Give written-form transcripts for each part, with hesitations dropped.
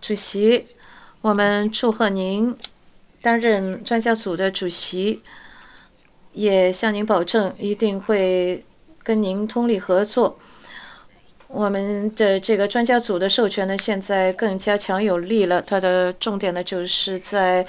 主席，我们祝贺您担任专家组的主席，也向您保证一定会跟您通力合作。我们的这个专家组的授权呢，现在更加强有力了。它的重点呢，就是在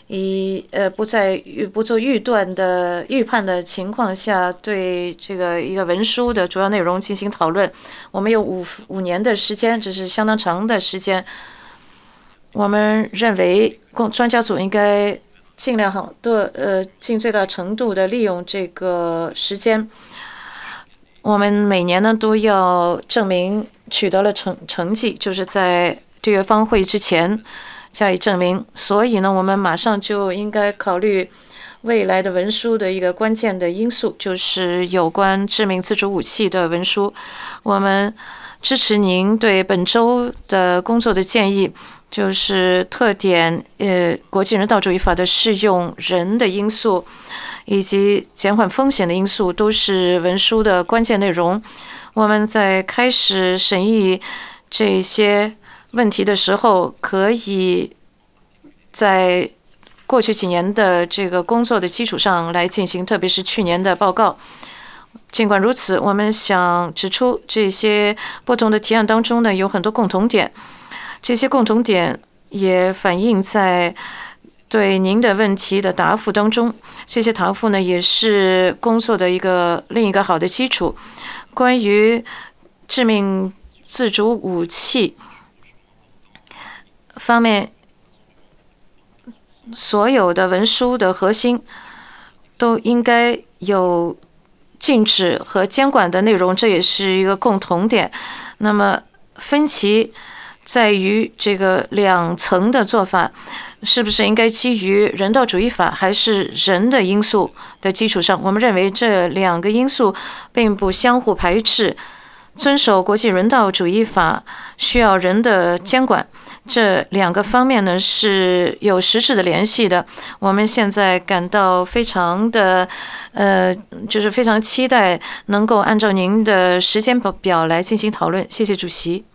不做预判的情况下，对这个一个文书的主要内容进行讨论。我们有五年的时间，这是相当长的时间。我们认为专家组应该尽量尽最大程度的利用这个时间。我们每年呢都要证明取得了成绩，就是在缔约方会之前加以证明。所以呢，我们马上就应该考虑未来的文书的一个关键的因素，就是有关致命自主武器的文书。我们支持您对本周的工作的建议，就是特点国际人道主义法的适用人的因素，以及减缓风险的因素，都是文书的关键内容。我们在开始审议这些问题的时候，可以在过去几年的这个工作的基础上来进行，特别是去年的报告。尽管如此，我们想指出这些不同的提案当中呢，有很多共同点。这些共同点也反映在对您的问题的答复当中。这些答复呢，也是工作的另一个好的基础。关于致命自主武器方面，所有的文书的核心都应该有禁止和监管的内容，这也是一个共同点。那么分歧在于这个两层的做法，是不是应该基于人道主义法还是人的因素的基础上？我们认为这两个因素并不相互排斥。遵守国际人道主义法需要人的监管，这两个方面呢是有实质的联系的。我们现在感到非常的就是非常期待能够按照您的时间表来进行讨论。谢谢主席。